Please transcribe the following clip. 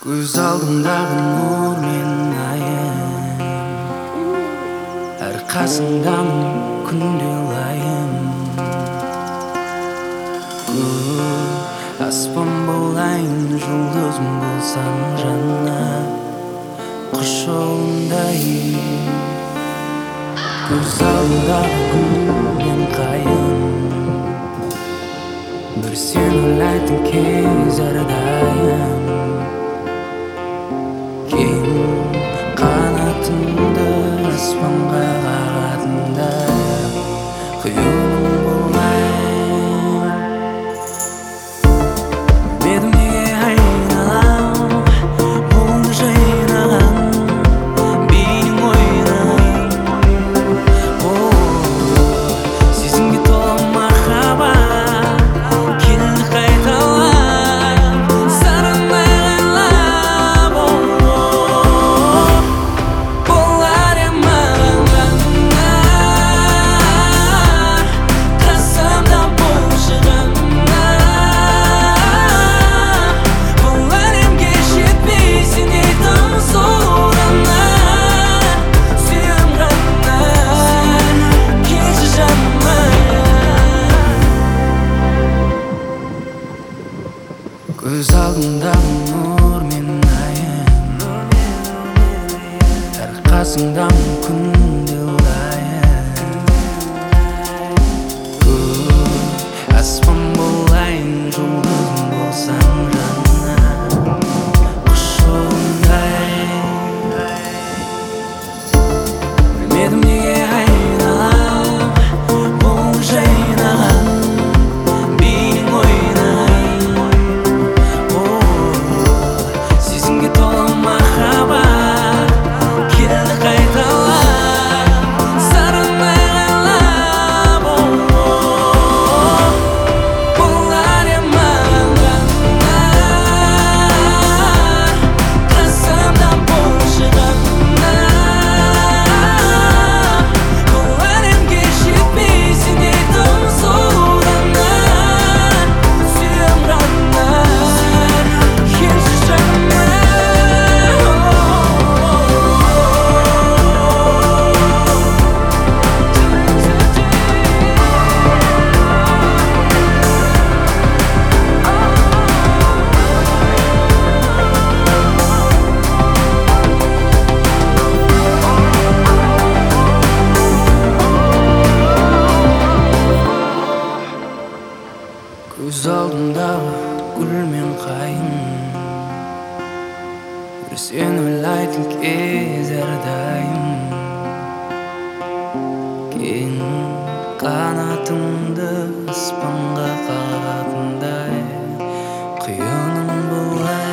Көз алдымдағы нұр мен айым, әр қасыңдамын күнде лайым. Аспан болайын, жұлдызым болсам жанна, құс жолындай. Көз алдымдағы күн мен қайым, бір сен ойлайтын кез әрдайым. Кең қанатымды аспанға қағатында құйыным болайын. Білмедім неге айналам, мұңды жайнаған бейнең ойнаған. Сезімге тола махаббат келді қайталап, сарынай қайлап. Болар ем маған қасымда болшы ғана. Болар ем кеш жетпей сендей тым соғана. Сүйем ғана келші жаныма. Көз алдымдағы нұр мен айым, әр қасыңдамын күнде лайым. Аспан болайын, жұлдызым болсам жанна, құс жолындай. Білмедім неге айналам, мұңды жайнаған бейнең ойнаған. Сезімге тола махаббат келді қайталап, сарынай қайлап. Болар ем маған қасымда болшы ғана. Болар ем кеш жетпей сендей тым соғана. Сүйем ғана келші жаныма. Көз алдымдағы гүл мен қайым, бір сен ойлайтын кез әрдайым. Кең қанатымды аспанға қағатындай құйыным болайын.